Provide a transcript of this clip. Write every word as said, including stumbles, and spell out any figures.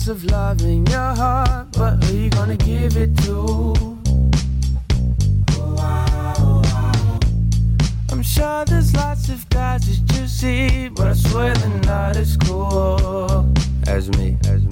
lots of love in your heart, but who you gonna give it to? I'm sure there's lots of guys that you see, but I swear they're not as cool as me, as me.